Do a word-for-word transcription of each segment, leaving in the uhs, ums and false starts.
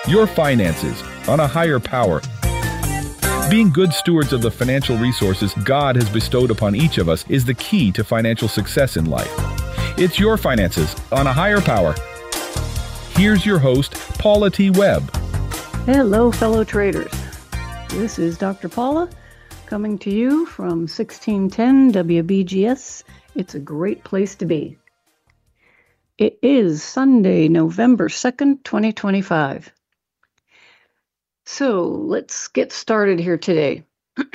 Your finances on a higher power. Being good stewards of the financial resources God has bestowed upon each of us is the key to financial success in life. It's your finances on a higher power. Here's your host, Paula T. Webb. Hello, fellow traders. This is Doctor Paula coming to you from sixteen ten W B G S. It's a great place to be. It is Sunday, November second, twenty twenty-five. So let's get started here today.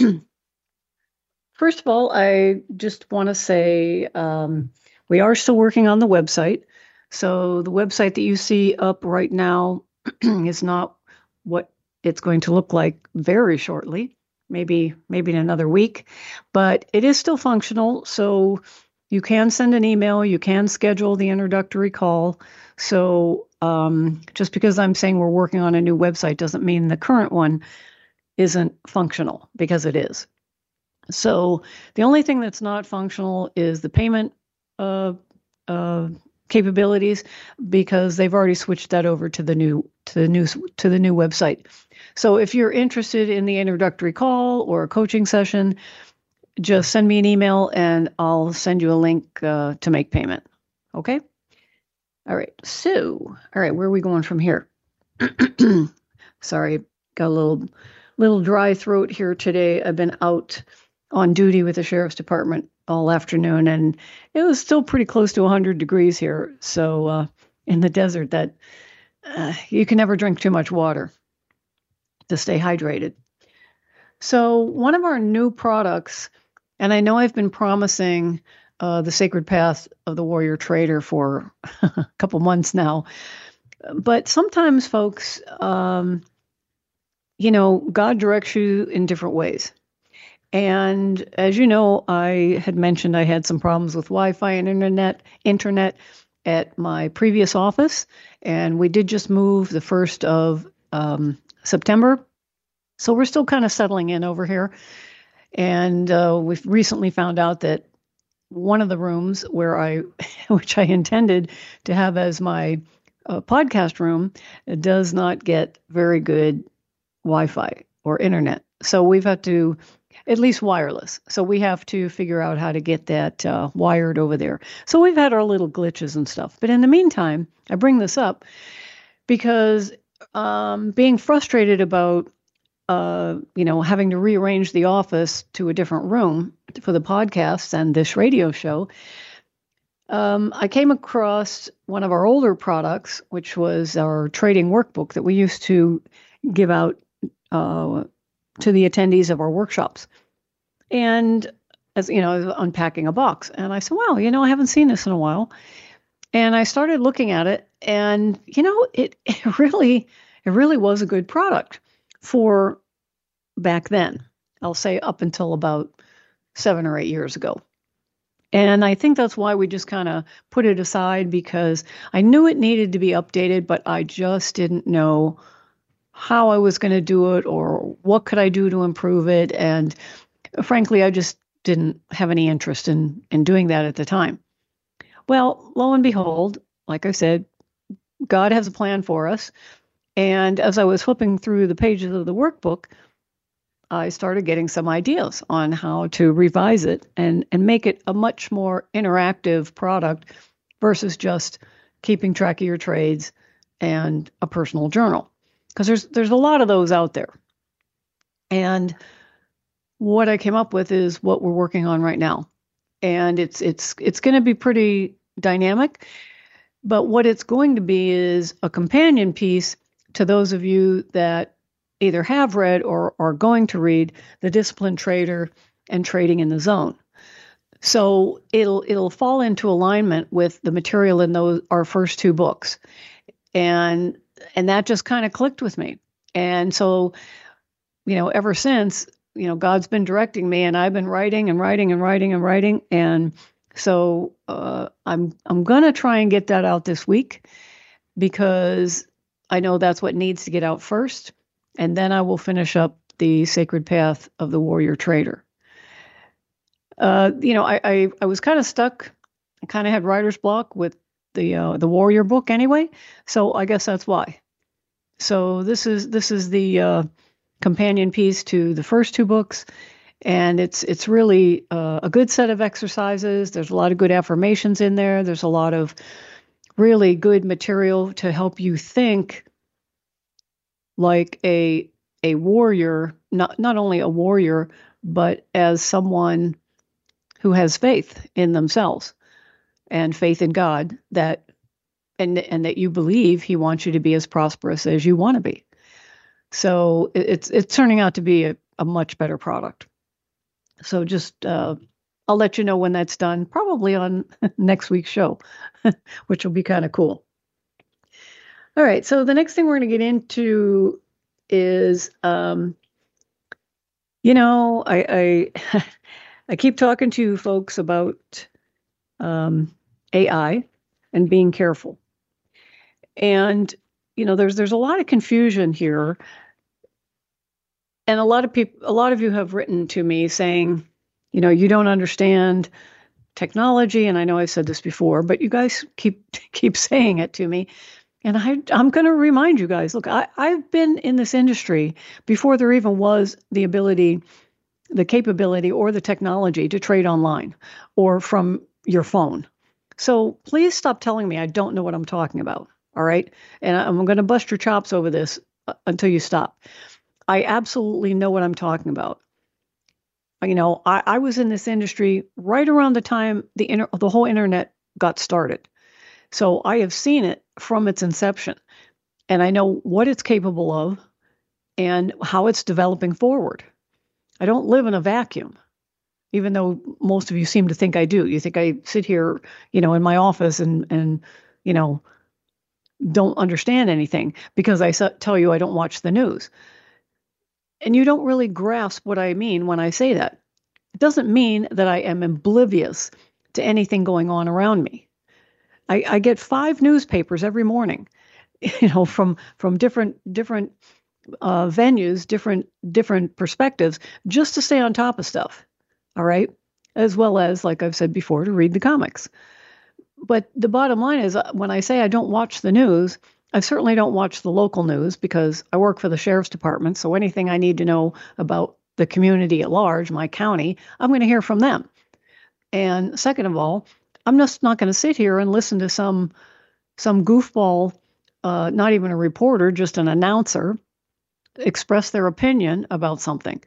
First of all, I just want to say um, we are still working on the website. So the website that you see up right now is not what it's going to look like very shortly, maybe maybe in another week, but it is still functional. So you can send an email, you can schedule the introductory call. So um, just because I'm saying we're working on a new website doesn't mean the current one isn't functional, because it is. So the only thing that's not functional is the payment uh, uh, capabilities, because they've already switched that over to the new to the new to the new website. So if you're interested in the introductory call or a coaching session, just send me an email and I'll send you a link uh, to make payment. Okay? All right. So, all right, where are we going from here? Sorry, got a little little dry throat here today. I've been out on duty with the sheriff's department all afternoon, and it was still pretty close to one hundred degrees here. So uh, in the desert, that uh, you can never drink too much water to stay hydrated. So one of our new products, and I know I've been promising uh, the Sacred Path of the Warrior Trader for a couple months now, but sometimes folks, um, you know, God directs you in different ways. And as you know, I had mentioned I had some problems with Wi-Fi and internet, internet at my previous office, and we did just move the first of um, September. So we're still kind of settling in over here. And uh, we've recently found out that one of the rooms where I, which I intended to have as my uh, podcast room, does not get very good Wi-Fi or internet. So we've had to, at least wireless. So we have to figure out how to get that uh, wired over there. So we've had our little glitches and stuff. But in the meantime, I bring this up because um, being frustrated about Uh, you know, having to rearrange the office to a different room for the podcasts and this radio show, um, I came across one of our older products, which was our trading workbook that we used to give out uh, to the attendees of our workshops. And as you know, I was unpacking a box, and I said, "Wow, you know, I haven't seen this in a while." And I started looking at it, and you know, it, it really, it really was a good product for back then. I'll say up until about seven or eight years ago. And I think that's why we just kind of put it aside, because I knew it needed to be updated, but I just didn't know how I was going to do it or what could I do to improve it. And frankly, I just didn't have any interest in, in doing that at the time. Well, lo and behold, like I said, God has a plan for us. And as I was flipping through the pages of the workbook, I started getting some ideas on how to revise it and, and make it a much more interactive product versus just keeping track of your trades and a personal journal. Because there's there's a lot of those out there. And what I came up with is what we're working on right now. And it's it's it's going to be pretty dynamic. But what it's going to be is a companion piece to those of you that either have read or are going to read The Disciplined Trader and Trading in the Zone. So it'll it'll fall into alignment with the material in those our first two books. And and that just kind of clicked with me. And so, you know, ever since, you know, God's been directing me, and I've been writing and writing and writing and writing. And so uh, I'm I'm gonna try and get that out this week, because I know that's what needs to get out first, and then I will finish up the Sacred Path of the Warrior Trader. Uh, you know, I I, I was kind of stuck. I kind of had writer's block with the uh, the Warrior book anyway, so I guess that's why. So this is this is the uh, companion piece to the first two books, and it's it's really uh, a good set of exercises. There's a lot of good affirmations in there. There's a lot of really good material to help you think like a a warrior, not not only a warrior, but as someone who has faith in themselves and faith in God, that and and that you believe He wants you to be as prosperous as you want to be. So it, it's it's turning out to be a, a much better product. So just uh, I'll let you know when that's done, probably on next week's show, which will be kind of cool. All right, so the next thing we're going to get into is, um, you know, I I, I keep talking to folks about um, A I and being careful. And, you know, there's there's a lot of confusion here. And a lot of people, a lot of you have written to me saying, you know, you don't understand technology. And I know I've said this before, but you guys keep keep saying it to me. And I, I'm going to remind you guys, look, I, I've been in this industry before there even was the ability, the capability, or the technology to trade online or from your phone. So please stop telling me I don't know what I'm talking about. All right. And I'm going to bust your chops over this until you stop. I absolutely know what I'm talking about. You know, I, I was in this industry right around the time the inter- the whole internet got started. So I have seen it from its inception, and I know what it's capable of and how it's developing forward. I don't live in a vacuum, even though most of you seem to think I do. You think I sit here, you know, in my office and, and you know, don't understand anything because I tell you I don't watch the news. And you don't really grasp what I mean when I say that. It doesn't mean that I am oblivious to anything going on around me. I, I get five newspapers every morning, you know, from from different different uh, venues, different different perspectives, just to stay on top of stuff. All right, as well as, like I've said before, to read the comics. But the bottom line is, when I say I don't watch the news, I certainly don't watch the local news because I work for the sheriff's department. So anything I need to know about the community at large, my county, I'm going to hear from them. And second of all, I'm just not going to sit here and listen to some some goofball, uh, not even a reporter, just an announcer, express their opinion about something.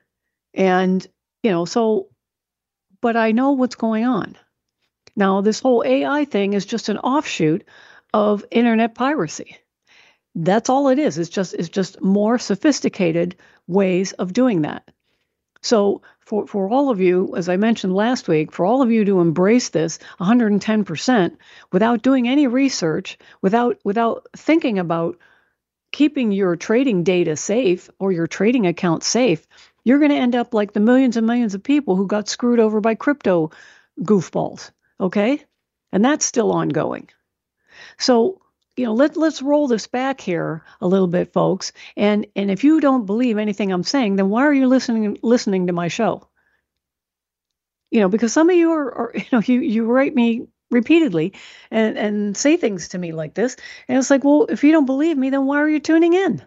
And, you know, so, but I know what's going on. Now, this whole A I thing is just an offshoot of internet piracy. That's all it is. It's just it's just more sophisticated ways of doing that. So for, for all of you, as I mentioned last week, for all of you to embrace this one hundred ten percent without doing any research, without without thinking about keeping your trading data safe or your trading account safe, you're going to end up like the millions and millions of people who got screwed over by crypto goofballs. Okay? And that's still ongoing. So, you know, let, let's roll this back here a little bit, folks. And and if you don't believe anything I'm saying, then why are you listening listening to my show? You know, because some of you are, are you know, you, you write me repeatedly and, and say things to me like this. And it's like, well, if you don't believe me, then why are you tuning in?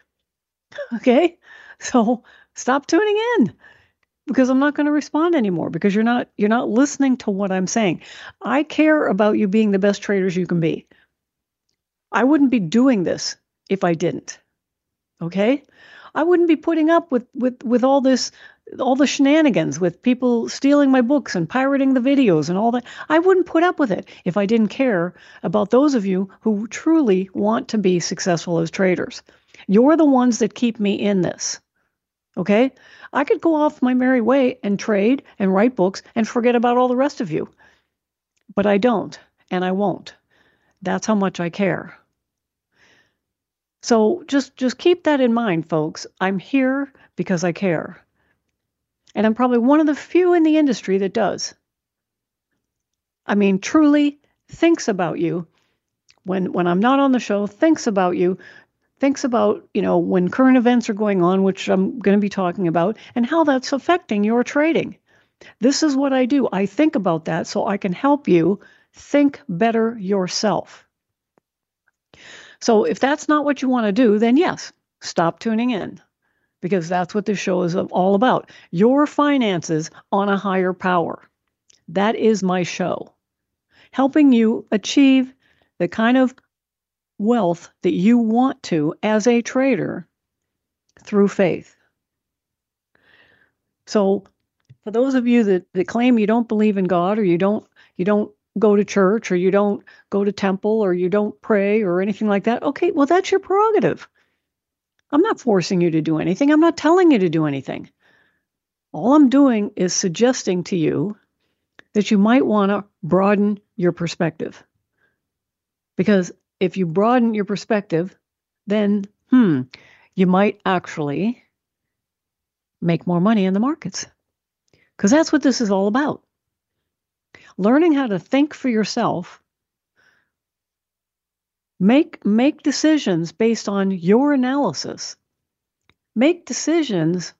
Okay? So stop tuning in. Because I'm not going to respond anymore because you're not you're not listening to what I'm saying. I care about you being the best traders you can be. I wouldn't be doing this if I didn't. Okay? I wouldn't be putting up with with with all this all the shenanigans with people stealing my books and pirating the videos and all that. I wouldn't put up with it if I didn't care about those of you who truly want to be successful as traders. You're the ones that keep me in this. Okay? I could go off my merry way and trade and write books and forget about all the rest of you. But I don't, and I won't. That's how much I care. So just, just keep that in mind, folks. I'm here because I care. And I'm probably one of the few in the industry that does. I mean, truly thinks about you. When, when I'm not on the show, thinks about you. Thinks about, you know, when current events are going on, which I'm going to be talking about, and how that's affecting your trading. This is what I do. I think about that so I can help you think better yourself. So if that's not what you want to do, then yes, stop tuning in, because that's what this show is all about. Your finances on a higher power. That is my show, helping you achieve the kind of wealth that you want to as a trader through faith. So for those of you that, that claim you don't believe in God, or you don't you don't go to church, or you don't go to temple, or you don't pray or anything like that, okay, well, that's your prerogative. I'm not forcing you to do anything. I'm not telling you to do anything. All I'm doing is suggesting to you that you might want to broaden your perspective. Because if you broaden your perspective, then, hmm, you might actually make more money in the markets. Because that's what this is all about. Learning how to think for yourself, make, make decisions based on your analysis. Make decisions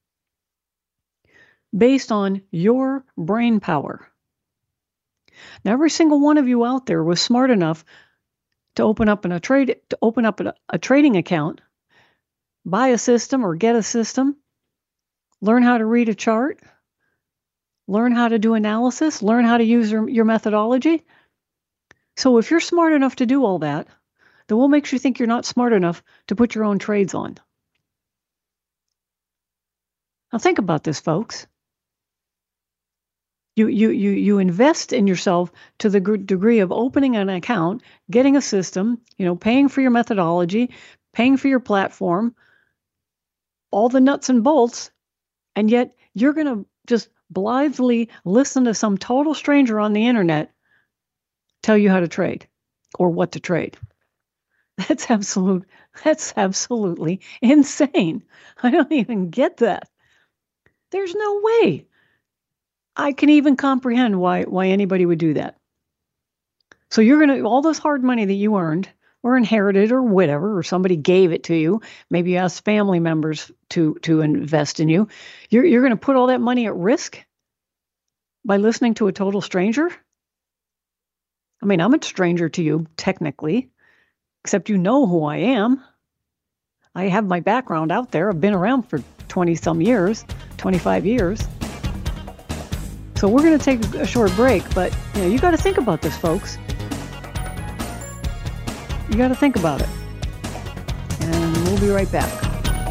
based on your brain power. Now, every single one of you out there was smart enough to open up in a trade to open up a, a trading account, buy a system or get a system, learn how to read a chart, learn how to do analysis, learn how to use your, your methodology. So if you're smart enough to do all that, then what makes you think you're not smart enough to put your own trades on? Now think about this, folks. You, you, you, you invest in yourself to the degree of opening an account, getting a system, you know, paying for your methodology, paying for your platform, all the nuts and bolts, and yet you're going to just blithely listen to some total stranger on the internet tell you how to trade or what to trade. That's absolute, that's absolutely insane. I don't even get that. There's no way I can even comprehend why why anybody would do that. So you're going to, all this hard money that you earned or inherited or whatever, or somebody gave it to you, maybe you asked family members to to invest in you, you're, you're going to put all that money at risk by listening to a total stranger? I mean, I'm a stranger to you, technically, except you know who I am. I have my background out there. I've been around for twenty-some years, twenty-five years. So we're going to take a short break, but you know, you got to think about this, folks. You got to think about it. And we'll be right back.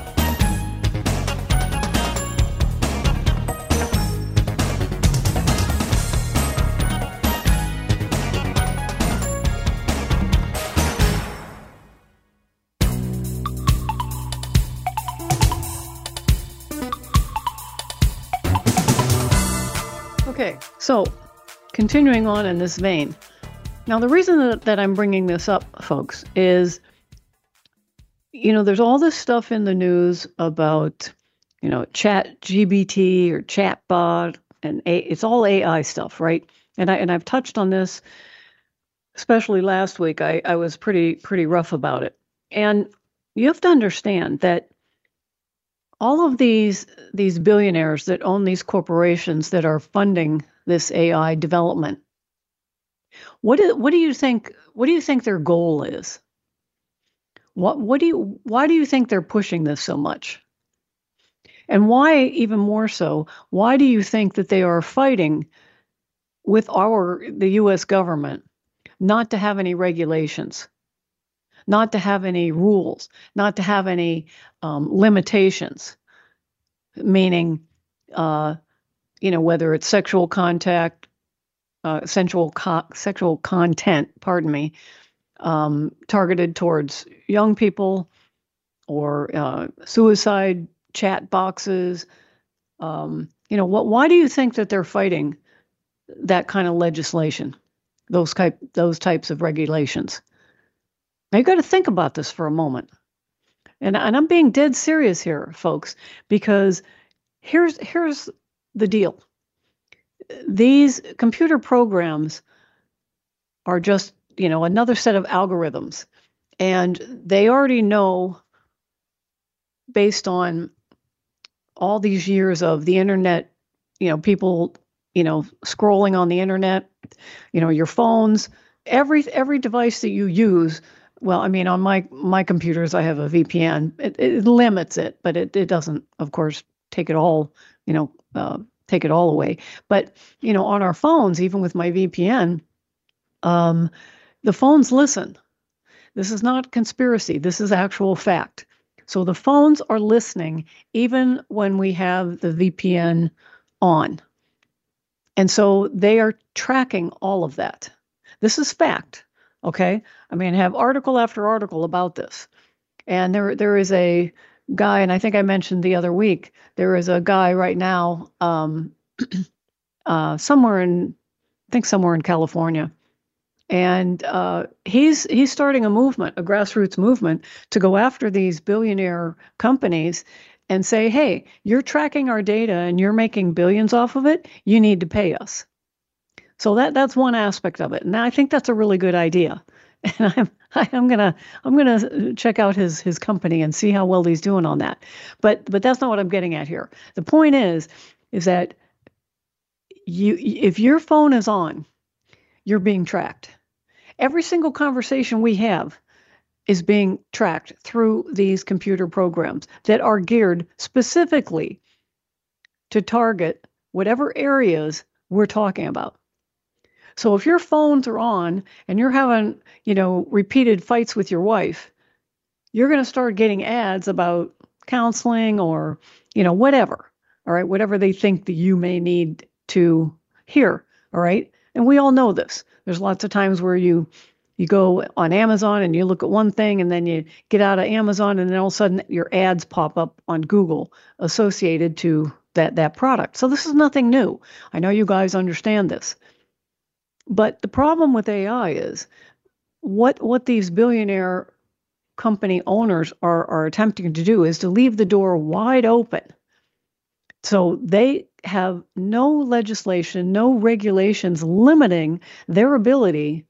Okay, so continuing on in this vein. Now, the reason that, that I'm bringing this up, folks, is, you know, there's all this stuff in the news about, you know, Chat G P T or Chatbot, and A, it's all A I stuff, right? And I and I've touched on this, especially last week. I, I was pretty pretty rough about it, and you have to understand that all of these these billionaires that own these corporations that are funding this A I development, what do, what do you think what do you think their goal is? What what do you why do you think they're pushing this so much? And why, even more so, why do you think that they are fighting with our the U S government not to have any regulations, not to have any rules, not to have any um, limitations, meaning, uh, you know, whether it's sexual contact, uh, sensual co- sexual content, pardon me, um, targeted towards young people, or uh, suicide chat boxes. Um, you know, what? Why do you think that they're fighting that kind of legislation, those type those types of regulations? Now you got to think about this for a moment. And, and I'm being dead serious here, folks, because here's here's the deal. These computer programs are just, you know, another set of algorithms. And they already know, based on all these years of the internet, you know, people, you know, scrolling on the internet, you know, your phones, every every device that you use Well, I mean, on my my computers, I have a V P N. It, it limits it, but it, it doesn't, of course, take it all, you know, uh, take it all away. But, you know, on our phones, even with my V P N, um, the phones listen. This is not conspiracy. This is actual fact. So the phones are listening even when we have the V P N on. And so they are tracking all of that. This is fact. Okay. I mean, I have article after article about this. And there, there is a guy, and I think I mentioned the other week, there is a guy right now, um, uh, somewhere in, I think somewhere in California, and uh, he's he's starting a movement, a grassroots movement, to go after these billionaire companies and say, hey, you're tracking our data and you're making billions off of it. You need to pay us. So that that's one aspect of it, and I think that's a really good idea. And I'm I'm gonna I'm gonna check out his his company and see how well he's doing on that. But but that's not what I'm getting at here. The point is is that you if your phone is on, you're being tracked. Every single conversation we have is being tracked through these computer programs that are geared specifically to target whatever areas we're talking about. So if your phones are on and you're having, you know, repeated fights with your wife, you're going to start getting ads about counseling or, you know, whatever. All right, whatever they think that you may need to hear. All right. And we all know this. There's lots of times where you you go on Amazon and you look at one thing and then you get out of Amazon and then all of a sudden your ads pop up on Google associated to that that product. So this is nothing new. I know you guys understand this. But the problem with A I is what what these billionaire company owners are are attempting to do is to leave the door wide open. So they have no legislation, no regulations limiting their ability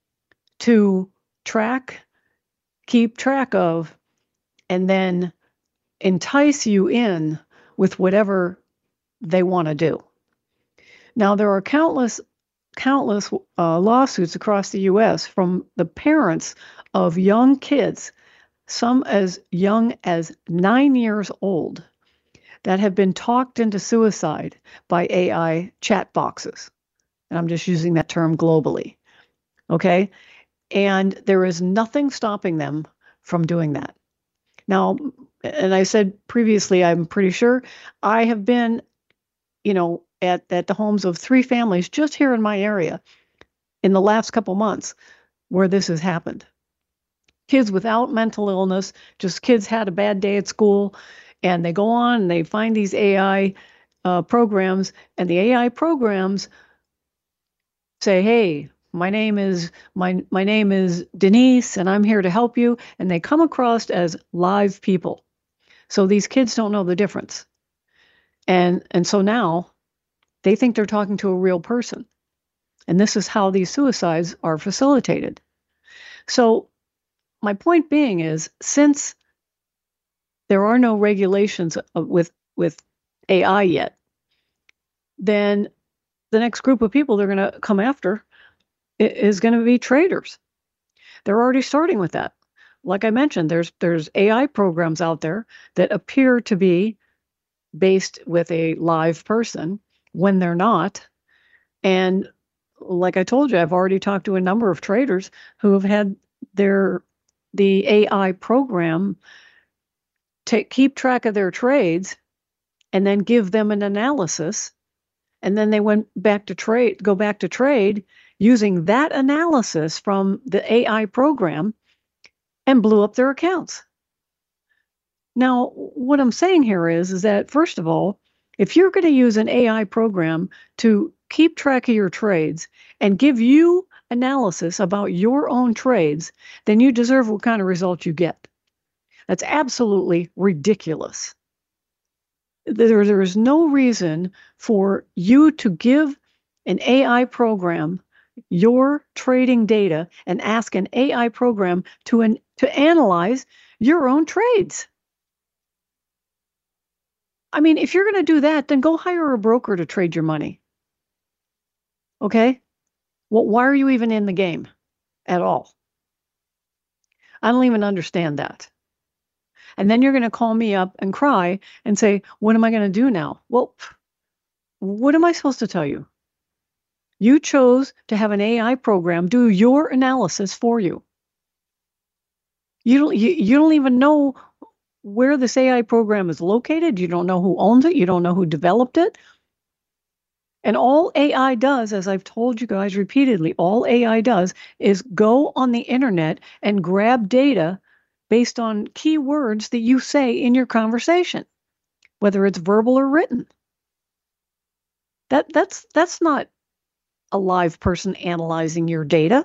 to track, keep track of, and then entice you in with whatever they want to do. Now, there are countless, countless uh, lawsuits across the U S from the parents of young kids, some as young as nine years old, that have been talked into suicide by A I chat boxes. And I'm just using that term globally. Okay? And there is nothing stopping them from doing that. Now, and I said previously, I'm pretty sure I have been, you know, at, at the homes of three families just here in my area in the last couple months where this has happened. Kids without mental illness, just kids had a bad day at school, and they go on and they find these A I uh, programs, and the A I programs say, hey, my name is my my name is Denise, and I'm here to help you. And they come across as live people. So these kids don't know the difference. And and so now they think they're talking to a real person. And this is how these suicides are facilitated. So my point being is, since there are no regulations with with A I yet, then the next group of people they're going to come after is going to be traders. They're already starting with that. Like I mentioned, there's there's A I programs out there that appear to be based with a live person when they're not. And like I told you, I've already talked to a number of traders who have had their the A I program take keep track of their trades and then give them an analysis. And then they went back to trade, go back to trade using that analysis from the A I program and blew up their accounts. Now, what I'm saying here is, is that, first of all, if you're going to use an A I program to keep track of your trades and give you analysis about your own trades, then you deserve what kind of result you get. That's absolutely ridiculous. There, there is no reason for you to give an A I program your trading data and ask an A I program to, an, to analyze your own trades. I mean, if you're going to do that, then go hire a broker to trade your money. Okay? Well, why are you even in the game at all? I don't even understand that. And then you're going to call me up and cry and say, what am I going to do now? Well, what am I supposed to tell you? You chose to have an A I program do your analysis for you. You don't, you, you don't even know where this A I program is located. You don't know who owns it. You don't know who developed it. And all A I does, as I've told you guys repeatedly, all A I does is go on the internet and grab data based on keywords that you say in your conversation, whether it's verbal or written. That, that's, that's not a live person analyzing your data.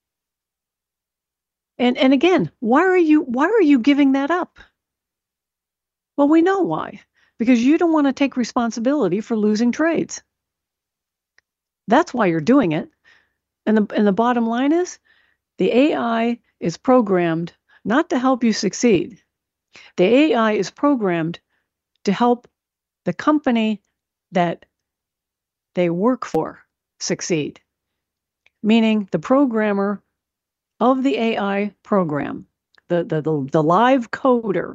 And, and again, why are you, why are you giving that up? Well, we know why. Because you don't want to take responsibility for losing trades. That's why you're doing it. And the, and the bottom line is, the A I is programmed not to help you succeed. The A I is programmed to help the company that they work for succeed. Meaning the programmer of the A I program, the, the, the, the live coder,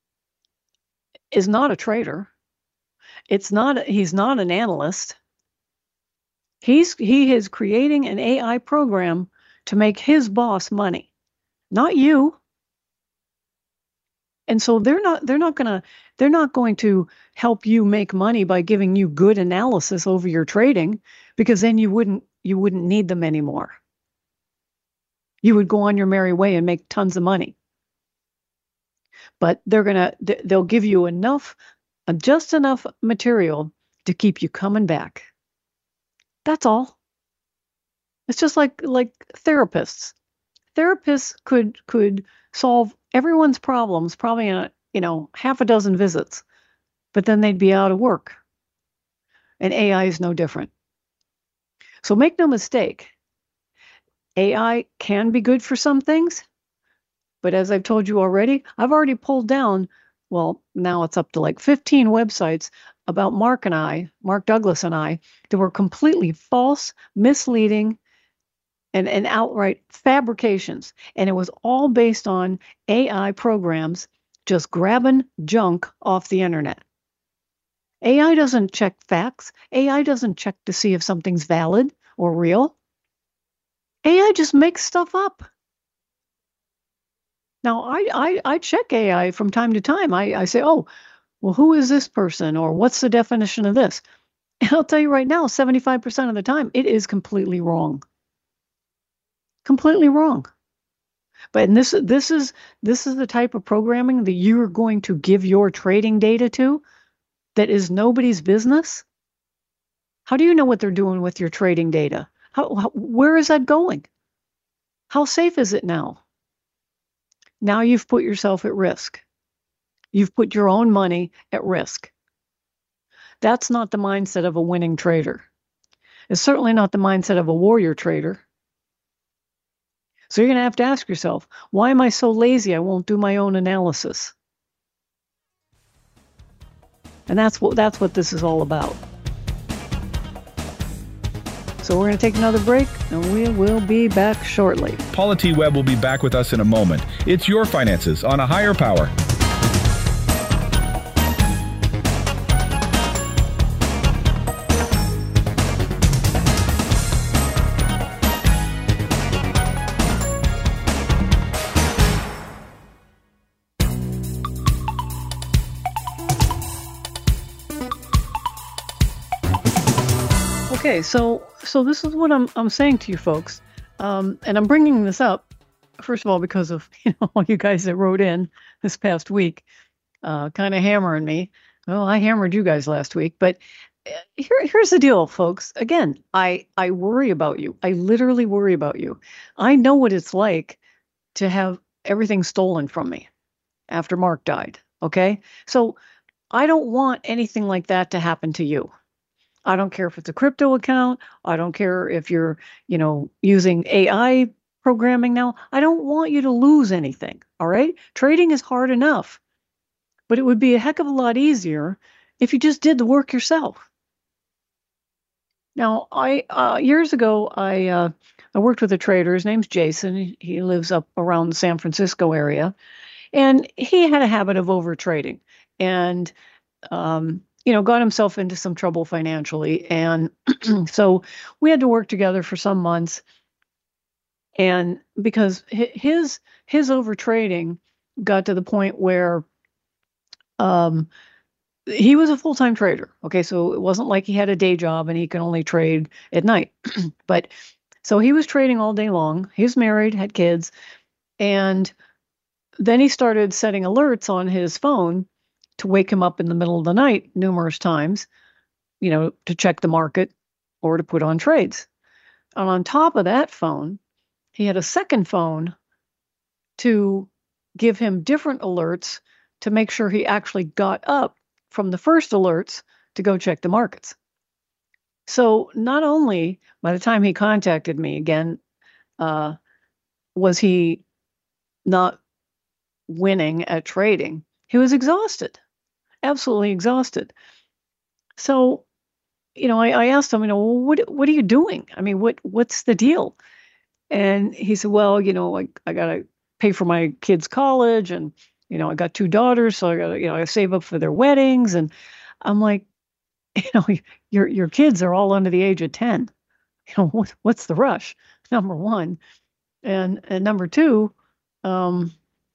is not a trader. It's not, he's not an analyst. He's, he is creating an A I program to make his boss money, not you. And so they're not, they're not gonna, they're not going to help you make money by giving you good analysis over your trading, because then you wouldn't, you wouldn't need them anymore. You would go on your merry way and make tons of money. But they're gonna, they'll give you enough, just enough material to keep you coming back. That's all. It's just like, like therapists. Therapists could, could solve everyone's problems probably in a, you know, half a dozen visits, but then they'd be out of work. And A I is no different. So make no mistake, A I can be good for some things, but as I've told you already, I've already pulled down, well, now it's up to like fifteen websites about Mark and I, Mark Douglas and I, that were completely false, misleading, and, and outright fabrications. And it was all based on A I programs just grabbing junk off the internet. A I doesn't check facts. A I doesn't check to see if something's valid or real. A I just makes stuff up. Now, I, I, I check A I from time to time. I, I say, oh, well, who is this person? Or what's the definition of this? And I'll tell you right now, seventy-five percent of the time, it is completely wrong. Completely wrong. But and this, this, is, this is the type of programming that you're going to give your trading data to that is nobody's business. How do you know what they're doing with your trading data? How, how, where is that going? How safe is it now? Now you've put yourself at risk. You've put your own money at risk. That's not the mindset of a winning trader. It's certainly not the mindset of a warrior trader. So you're going to have to ask yourself, why am I so lazy I won't do my own analysis? And that's what, that's what this is all about. So we're going to take another break, and we will be back shortly. Paula T. Webb will be back with us in a moment. It's your finances on a higher power. Okay, so so this is what I'm I'm saying to you folks, um, and I'm bringing this up first of all because of you know all you guys that wrote in this past week, uh, kind of hammering me. Well, I hammered you guys last week, but here here's the deal, folks. Again, I I worry about you. I literally worry about you. I know what it's like to have everything stolen from me after Mark died. Okay, so I don't want anything like that to happen to you. I don't care if it's a crypto account. I don't care if you're, you know, using A I programming now. I don't want you to lose anything. All right. Trading is hard enough, but it would be a heck of a lot easier if you just did the work yourself. Now, I, uh, years ago, I, uh, I worked with a trader. His name's Jason. He, he lives up around the San Francisco area. And he had a habit of over trading and, um, you know, got himself into some trouble financially. And so we had to work together for some months. And because hi- his his over trading got to the point where um, he was a full-time trader. Okay, so it wasn't like he had a day job and he could only trade at night. But so he was trading all day long. He was married, had kids, and then he started setting alerts on his phone to wake him up in the middle of the night numerous times, you know, to check the market or to put on trades. And on top of that phone, he had a second phone to give him different alerts to make sure he actually got up from the first alerts to go check the markets. So not only by the time he contacted me again, uh, was he not winning at trading, he was exhausted, absolutely exhausted. So, you know, I, I asked him, you know, well, what what are you doing? I mean, what what's the deal? And he said, well, you know, I, I got to pay for my kids' college and, you know, I got two daughters, so I got to, you know, I save up for their weddings. And I'm like, you know, your your kids are all under the age of ten. You know, what, what's the rush? Number one. And, and number two, um,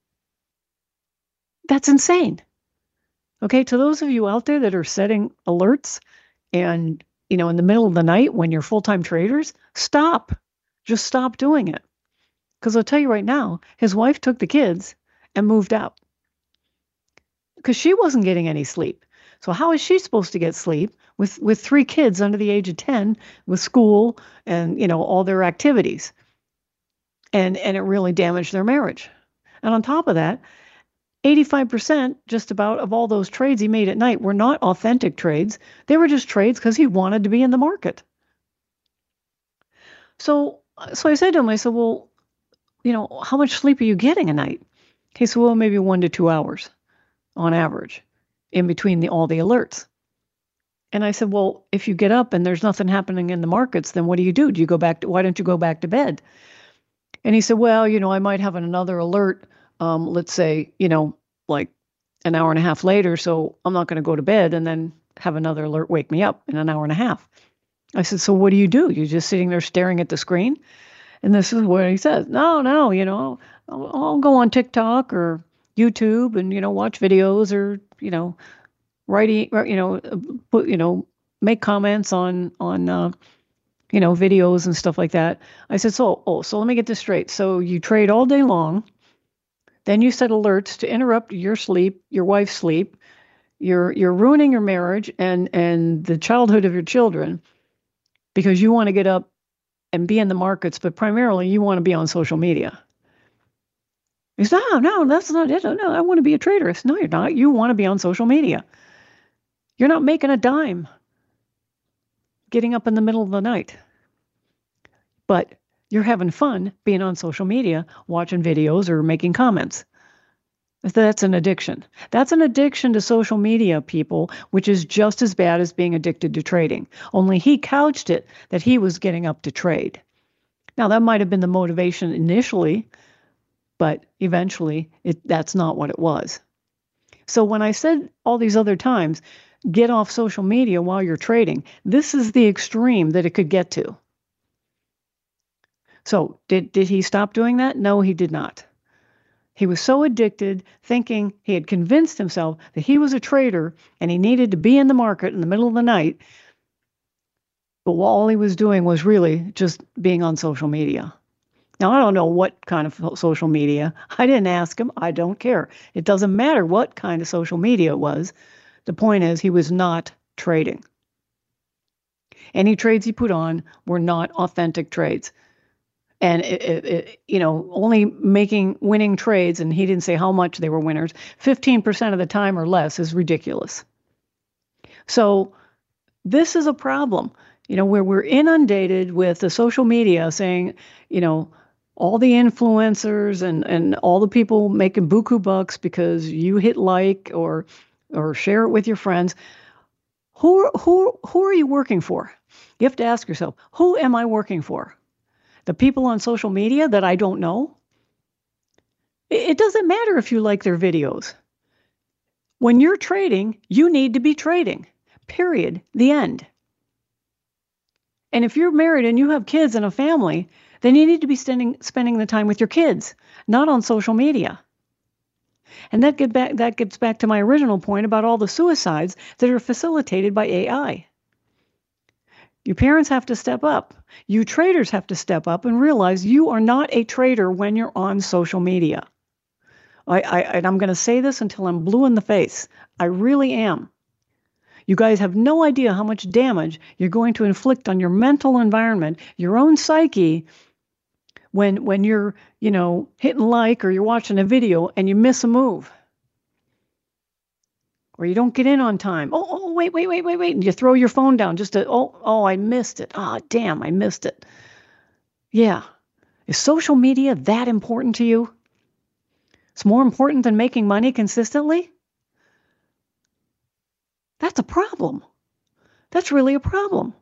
that's insane. Okay, to those of you out there that are setting alerts and, you know, in the middle of the night when you're full-time traders, stop. Just stop doing it. Because I'll tell you right now, his wife took the kids and moved out because she wasn't getting any sleep. So how is she supposed to get sleep with, with three kids under the age of ten with school and, you know, all their activities? And, and it really damaged their marriage. And on top of that, eighty-five percent just about of all those trades he made at night were not authentic trades. They were just trades because he wanted to be in the market. So, so I said to him, I said, well, you know, how much sleep are you getting a night? He said, well, maybe one to two hours on average in between the, all the alerts. And I said, well, if you get up and there's nothing happening in the markets, then what do you do? Do you go back to, why don't you go back to bed? And he said, well, you know, I might have another alert, um, let's say, you know, like an hour and a half later. So I'm not going to go to bed and then have another alert wake me up in an hour and a half. I said, so what do you do? You're just sitting there staring at the screen? And this is what he says. No, no, you know, I'll, I'll go on TikTok or YouTube and, you know, watch videos or, you know, write, you know, put, you know, make comments on, on, uh, you know, videos and stuff like that. I said, so, oh, so let me get this straight. So you trade all day long, then you set alerts to interrupt your sleep, your wife's sleep. You're, you're ruining your marriage and, and the childhood of your children because you want to get up and be in the markets, but primarily you want to be on social media. He said, no, no, that's not it. No, I want to be a trader. I said, no, you're not. You want to be on social media. You're not making a dime getting up in the middle of the night. But you're having fun being on social media, watching videos or making comments. That's an addiction. That's an addiction to social media, people, which is just as bad as being addicted to trading. Only he couched it that he was getting up to trade. Now, that might have been the motivation initially, but eventually it, that's not what it was. So when I said all these other times, get off social media while you're trading, this is the extreme that it could get to. So did, did he stop doing that? No, he did not. He was so addicted, thinking he had convinced himself that he was a trader and he needed to be in the market in the middle of the night. But all he was doing was really just being on social media. Now, I don't know what kind of social media. I didn't ask him. I don't care. It doesn't matter what kind of social media it was. The point is he was not trading. Any trades he put on were not authentic trades. And, it, it, it, you know, only making winning trades, and he didn't say how much they were winners, fifteen percent of the time or less is ridiculous. So this is a problem, you know, where we're inundated with the social media saying, you know, all the influencers and, and all the people making buku bucks because you hit like or or share it with your friends. Who, who, who are you working for? You have to ask yourself, who am I working for? The people on social media that I don't know, it doesn't matter if you like their videos. When you're trading, you need to be trading. Period. The end. And if you're married and you have kids and a family, then you need to be spending spending the time with your kids, not on social media. And that get back that gets back to my original point about all the suicides that are facilitated by A I. Your parents have to step up. You traders have to step up and realize you are not a trader when you're on social media. I, I, and I'm going to say this until I'm blue in the face. I really am. You guys have no idea how much damage you're going to inflict on your mental environment, your own psyche, when when you're, you know, hitting like or you're watching a video and you miss a move. Or you don't get in on time. Oh, oh, wait, wait, wait, wait, wait. And you throw your phone down just to, oh, oh, I missed it. Ah, oh, damn, I missed it. Yeah. Is social media that important to you? It's more important than making money consistently? That's a problem. That's really a problem.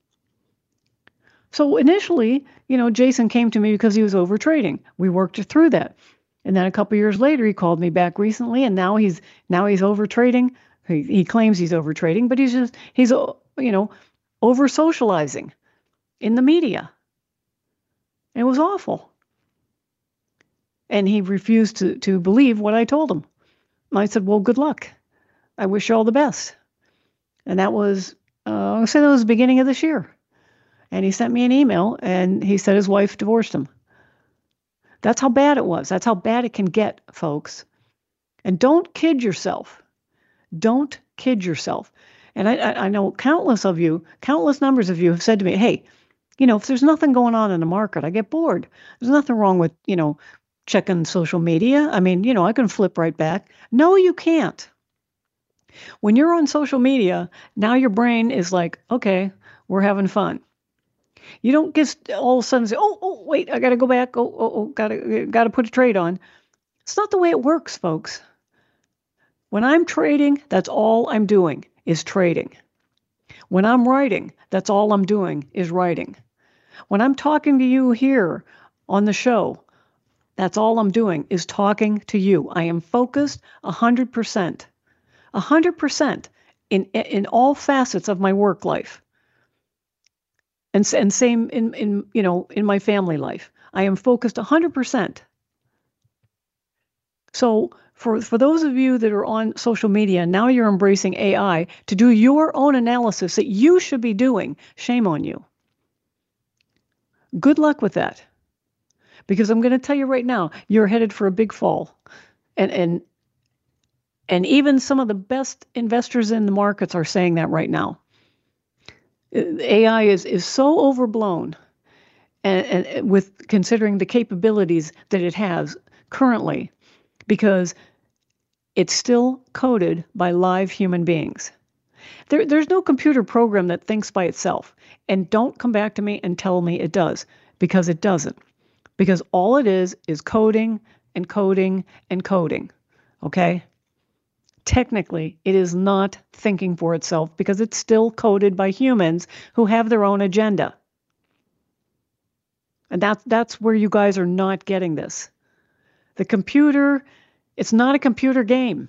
So initially, you know, Jason came to me because he was over trading. We worked through that. And then a couple years later, he called me back recently, and now he's now he's over trading. He, he claims he's over trading, but he's just he's you know over socializing in the media. It was awful, and he refused to to believe what I told him. I said, "Well, good luck. I wish you all the best." And that was uh, I said that was the beginning of this year, and he sent me an email, and he said his wife divorced him. That's how bad it was. That's how bad it can get, folks. And don't kid yourself. Don't kid yourself. And I, I, I know countless of you, countless numbers of you have said to me, hey, you know, if there's nothing going on in the market, I get bored. There's nothing wrong with, you know, checking social media. I mean, you know, I can flip right back. No, you can't. When you're on social media, now your brain is like, okay, we're having fun. You don't just all of a sudden say, oh, oh, wait, I got to go back. Oh, oh, oh, got to got to put a trade on. It's not the way it works, folks. When I'm trading, that's all I'm doing is trading. When I'm writing, that's all I'm doing is writing. When I'm talking to you here on the show, that's all I'm doing is talking to you. I am focused one hundred percent. one hundred percent in in all facets of my work life. And, and same in, in, you know, in my family life. I am focused one hundred percent. So for, for those of you that are on social media, now you're embracing A I to do your own analysis that you should be doing. Shame on you. Good luck with that. Because I'm going to tell you right now, you're headed for a big fall. And, and, and even some of the best investors in the markets are saying that right now. A I is, is so overblown, and, and with considering the capabilities that it has currently, because it's still coded by live human beings. There, there's no computer program that thinks by itself. And don't come back to me and tell me it does, because it doesn't. Because all it is is coding and coding and coding. Okay? Technically, it is not thinking for itself because it's still coded by humans who have their own agenda. And that's, that's where you guys are not getting this. The computer, it's not a computer game.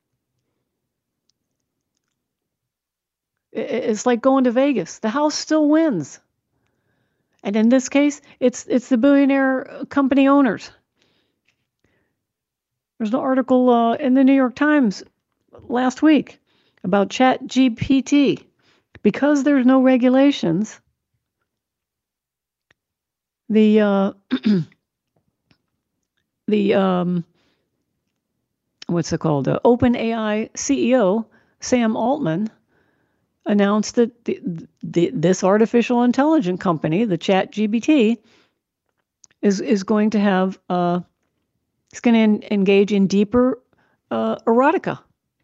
It's like going to Vegas. The house still wins. And in this case, it's it's the billionaire company owners. There's an article uh, in the New York Times last week about Chat G P T. Because there's no regulations, the uh, the um, what's it called? Uh, OpenAI C E O Sam Altman announced that the, the, this artificial intelligence company, the Chat G P T, is is going to have uh, it's going to engage in deeper uh, erotica.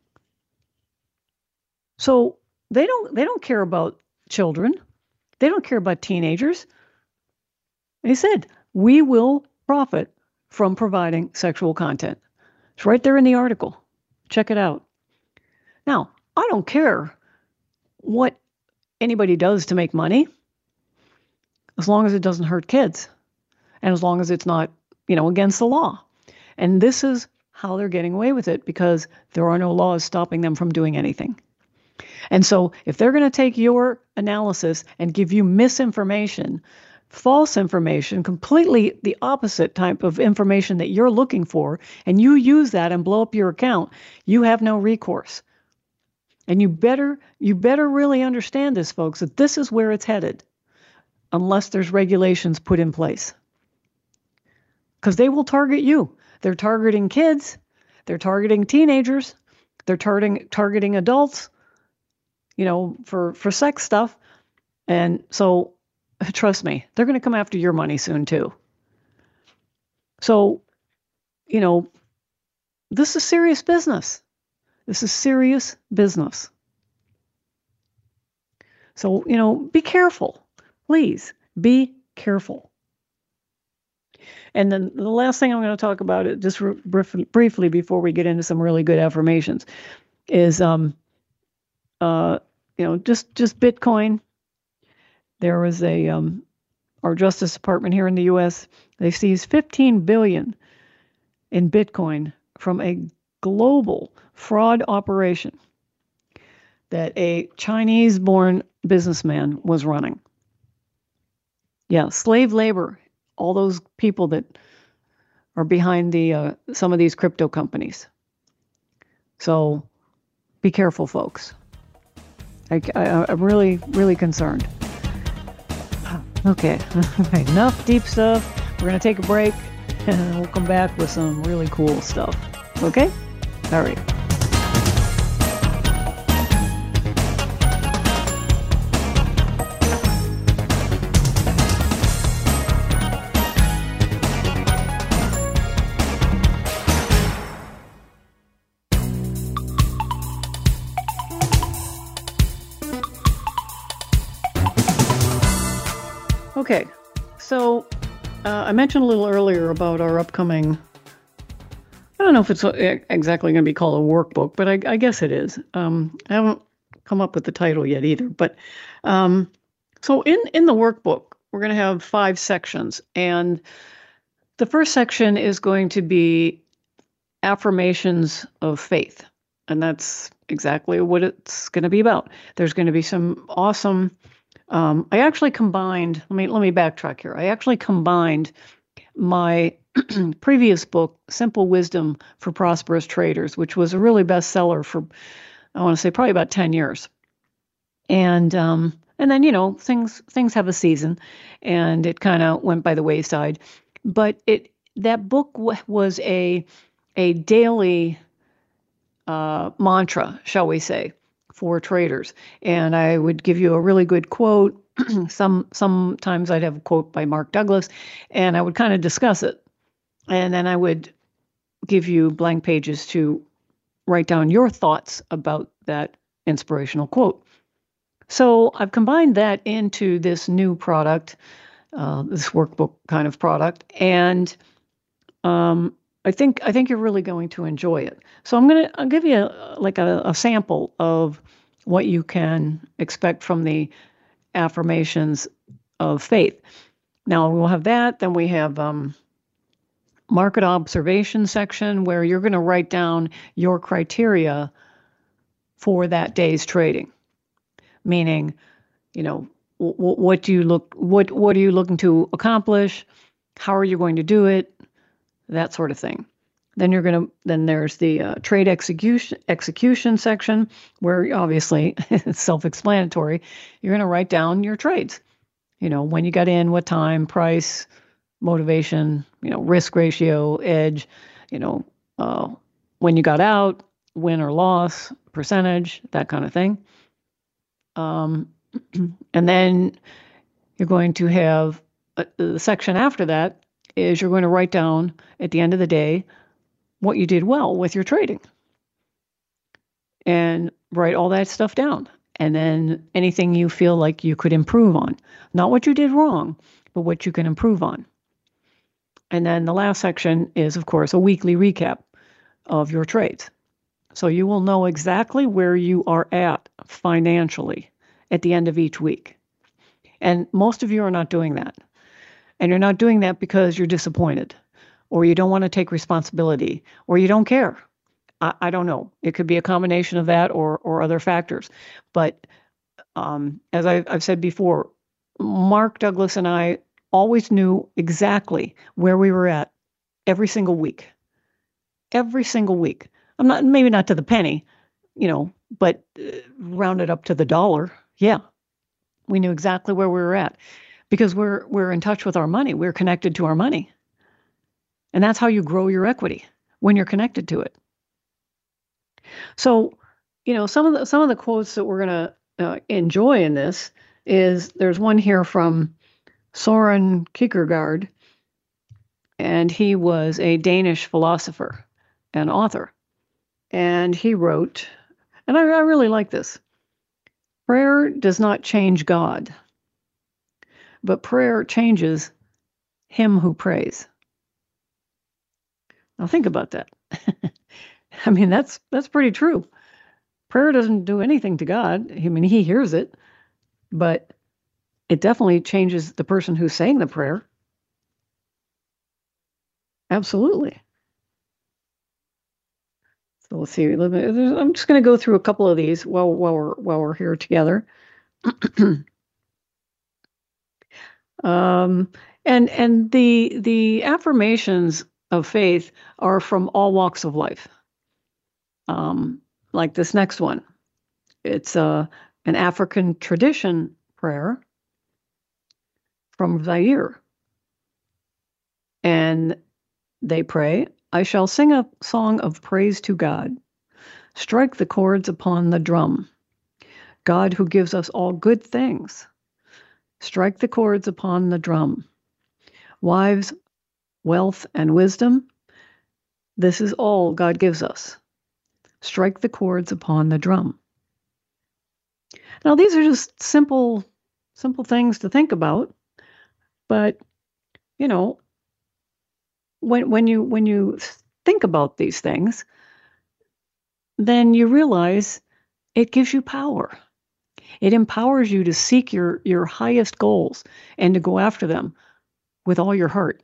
So they don't they don't care about children. They don't care about teenagers. They said, we will profit from providing sexual content. It's right there in the article. Check it out. Now, I don't care what anybody does to make money, as long as it doesn't hurt kids. and as long as it's not, you know, against the law. And this is how they're getting away with it, because there are no laws stopping them from doing anything. And so if they're going to take your analysis and give you misinformation, false information, completely the opposite type of information that you're looking for, and you use that and blow up your account, you have no recourse. And you better you better really understand this, folks, that this is where it's headed, unless there's regulations put in place. Because they will target you. They're targeting kids. They're targeting teenagers. They're targeting targeting adults, you know, for, for sex stuff. And so, trust me, they're going to come after your money soon, too. So, you know, this is serious business. This is serious business. So, you know, be careful. Please be careful. And then the last thing I'm going to talk about, it just briefly, briefly before we get into some really good affirmations, is, um, uh, you know, just just Bitcoin. There was a um, our Justice Department here in the U S, they seized fifteen billion dollars in Bitcoin from a global fraud operation that a Chinese-born businessman was running. Yeah, slave labor, all those people that are behind the uh, some of these crypto companies. So be careful, folks. I, I, I'm really, really concerned. Okay, all right, enough deep stuff. We're going to take a break, and we'll come back with some really cool stuff. Okay? All right. Okay, so uh, I mentioned a little earlier about our upcoming, I don't know if it's exactly going to be called a workbook, but I, I guess it is. Um, I haven't come up with the title yet either. But um, so in, in the workbook, we're going to have five sections. And the first section is going to be affirmations of faith. And that's exactly what it's going to be about. There's going to be some awesome Um, I actually combined, let me let me backtrack here. I actually combined my previous book, Simple Wisdom for Prosperous Traders, which was a really bestseller for, I want to say, probably about ten years. And um, and then, you know, things things have a season, and it kind of went by the wayside. But it that book w- was a a daily uh, mantra, shall we say, for traders. And I would give you a really good quote. Some sometimes I'd have a quote by Mark Douglas, and I would kind of discuss it. And then I would give you blank pages to write down your thoughts about that inspirational quote. So I've combined that into this new product, uh, this workbook kind of product, and um, I think I think you're really going to enjoy it. So I'm gonna I'll give you a, like a, a sample of what you can expect from the affirmations of faith. Now we'll have that. Then we have um, market observation section where you're going to write down your criteria for that day's trading. Meaning, you know, w- w- what do you look what what are you looking to accomplish? How are you going to do it? That sort of thing. Then you're going to, then there's the uh, trade execution execution section where obviously it's self-explanatory. You're going to write down your trades. You know, when you got in, what time, price, motivation, you know, risk ratio, edge, you know, uh, when you got out, win or loss, percentage, that kind of thing. Um, and then you're going to have uh, the section after that is you're going to write down at the end of the day what you did well with your trading and write all that stuff down. And then anything you feel like you could improve on, not what you did wrong, but what you can improve on. And then the last section is, of course, a weekly recap of your trades. So you will know exactly where you are at financially at the end of each week. And most of you are not doing that. And you're not doing that because you're disappointed, or you don't want to take responsibility, or you don't care. I, I don't know. It could be a combination of that or or other factors. But um, as I, I've said before, Mark Douglas and I always knew exactly where we were at every single week. Every single week. I'm not, maybe not to the penny, you know, but uh, rounded up to the dollar. Yeah, we knew exactly where we were at because we're we're in touch with our money. We're connected to our money, and that's how you grow your equity, when you're connected to it. So, you know, some of the some of the quotes that we're going to uh, enjoy in this is there's one here from Soren Kierkegaard, and he was a Danish philosopher and author. And he wrote, and I, I really like this: prayer does not change God, but prayer changes him who prays. Now think about that. I mean, that's that's pretty true. Prayer doesn't do anything to God. I mean, he hears it, but it definitely changes the person who's saying the prayer. Absolutely. So let's see. I'm just going to go through a couple of these while while we're while we're here together. um, and and the the affirmations of faith are from all walks of life. Um, like this next one, it's a an African tradition prayer from Zaire, and they pray, "I shall sing a song of praise to God. Strike the chords upon the drum. God who gives us all good things. Strike the chords upon the drum. Wives, wealth, and wisdom, this is all God gives us. Strike the chords upon the drum." Now, these are just simple, simple things to think about, but you know, when when you when you think about these things, then you realize it gives you power. It empowers you to seek your your highest goals and to go after them with all your heart.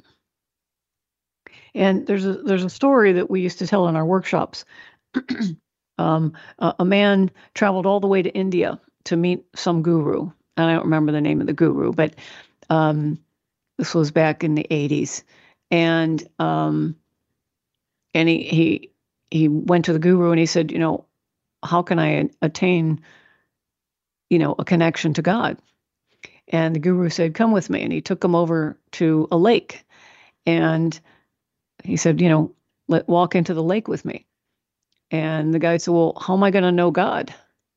And there's a there's a story that we used to tell in our workshops. um, a, a man traveled all the way to India to meet some guru, and I don't remember the name of the guru, but um, this was back in the eighties. And um, and he he he went to the guru and he said, you know, how can I attain, you know, a connection to God? And the guru said, come with me. And he took him over to a lake, and he said, you know, let walk into the lake with me. And the guy said, well, how am I going to know God?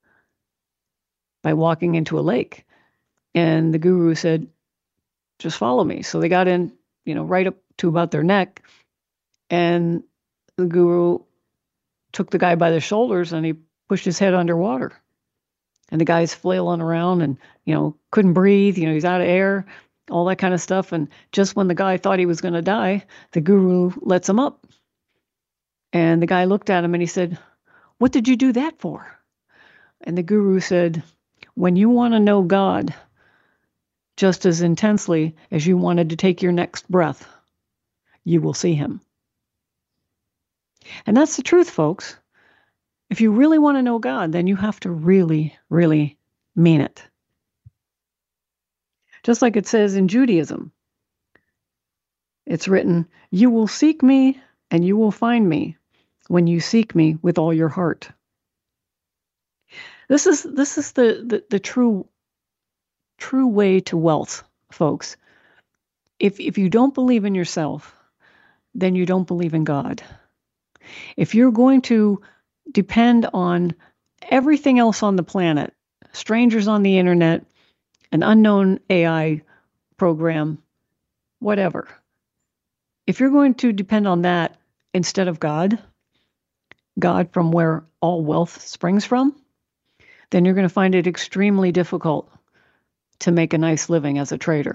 By walking into a lake. And the guru said, just follow me. So they got in, you know, right up to about their neck. And the guru took the guy by the shoulders and he pushed his head underwater. And the guy's flailing around and, you know, couldn't breathe. You know, he's out of air, all that kind of stuff. And just when the guy thought he was going to die, the guru lets him up. And the guy looked at him and he said, what did you do that for? And the guru said, when you want to know God just as intensely as you wanted to take your next breath, you will see him. And that's the truth, folks. If you really want to know God, then you have to really, really mean it. Just like it says in Judaism, it's written, you will seek me and you will find me when you seek me with all your heart. This is this is the, the, the true true way to wealth, folks. If if you don't believe in yourself, then you don't believe in God. If you're going to depend on everything else on the planet, strangers on the internet, an unknown A I program, whatever. If you're going to depend on that instead of God, God from where all wealth springs from, then you're going to find it extremely difficult to make a nice living as a trader.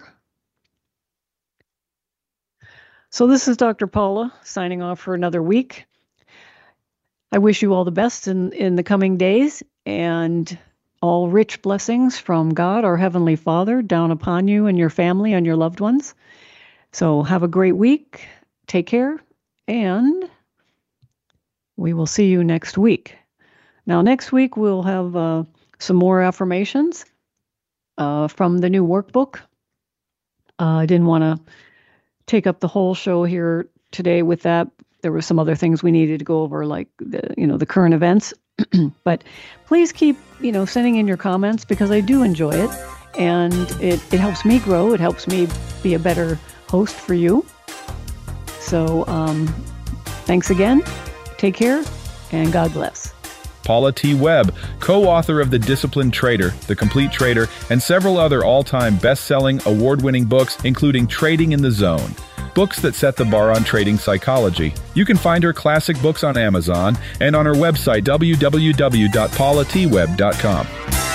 So this is Doctor Paula signing off for another week. I wish you all the best in, in the coming days and all rich blessings from God, our Heavenly Father, down upon you and your family and your loved ones. So have a great week. Take care, and we will see you next week. Now, next week we'll have uh, some more affirmations uh, from the new workbook. Uh, I didn't want to take up the whole show here today with that. There were some other things we needed to go over, like the, you know, the current events. But please keep, you know, sending in your comments, because I do enjoy it, and it, it helps me grow. It helps me be a better host for you. So um, thanks again. Take care, and God bless. Paula T. Webb, co-author of The Disciplined Trader, The Complete Trader, and several other all-time best-selling, award-winning books, including Trading in the Zone, books that set the bar on trading psychology. You can find her classic books on Amazon and on her website, w w w dot paula t webb dot com.